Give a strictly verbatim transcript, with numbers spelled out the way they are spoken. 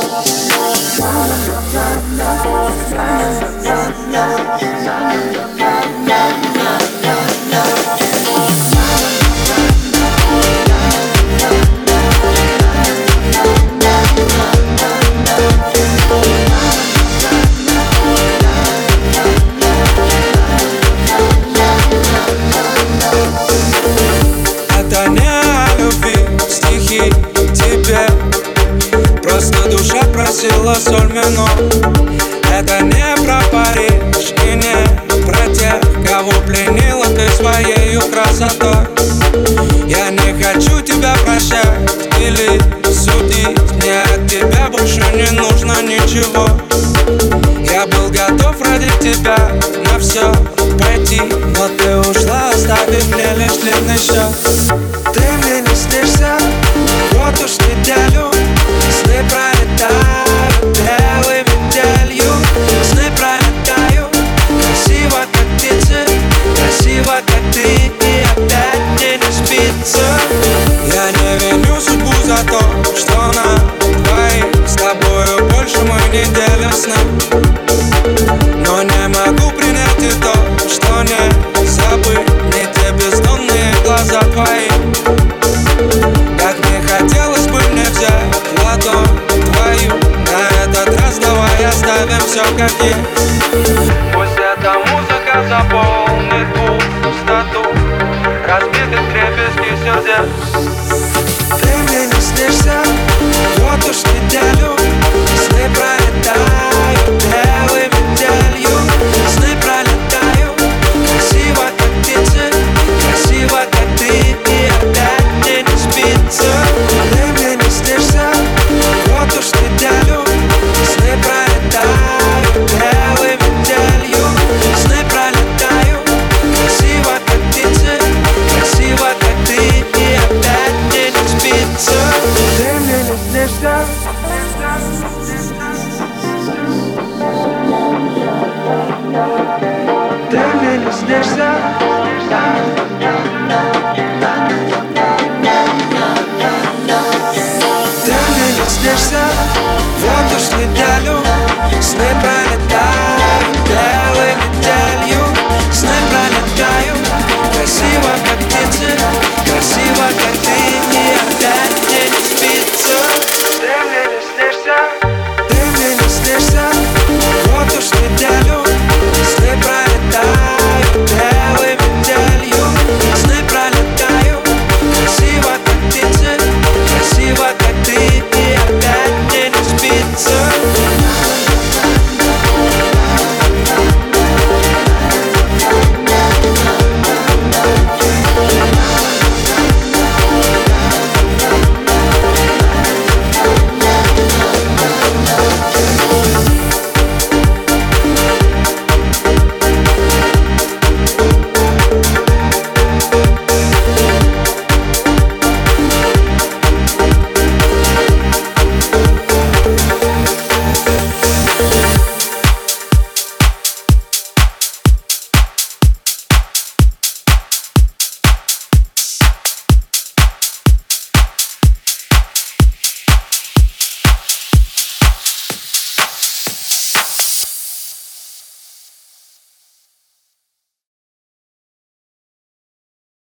Это не о любви, стихи тебе. Просто душа просила соль минор. Это не про Париж и не про тех, кого пленила ты своею красотой. Я не хочу тебя прощать или судить. Мне от тебя больше не нужно ничего. Я был готов ради тебя на все пойти, но ты ушла, оставив мне лишь длинный счет. Ты мне не снишься вот уж неделю. Сны пролетают белой метелью. Сны пролетают красиво, как птицы, красиво, как ты, и опять мне не спится. Я не виню судьбу за то, что на двоих с тобою больше мы не делим сны. Но не могу принять и то, что не забыть ни те бездонные глаза твои. Как мне хотелось бы мне взять ладонь твою. На этот раз давай оставим все как есть.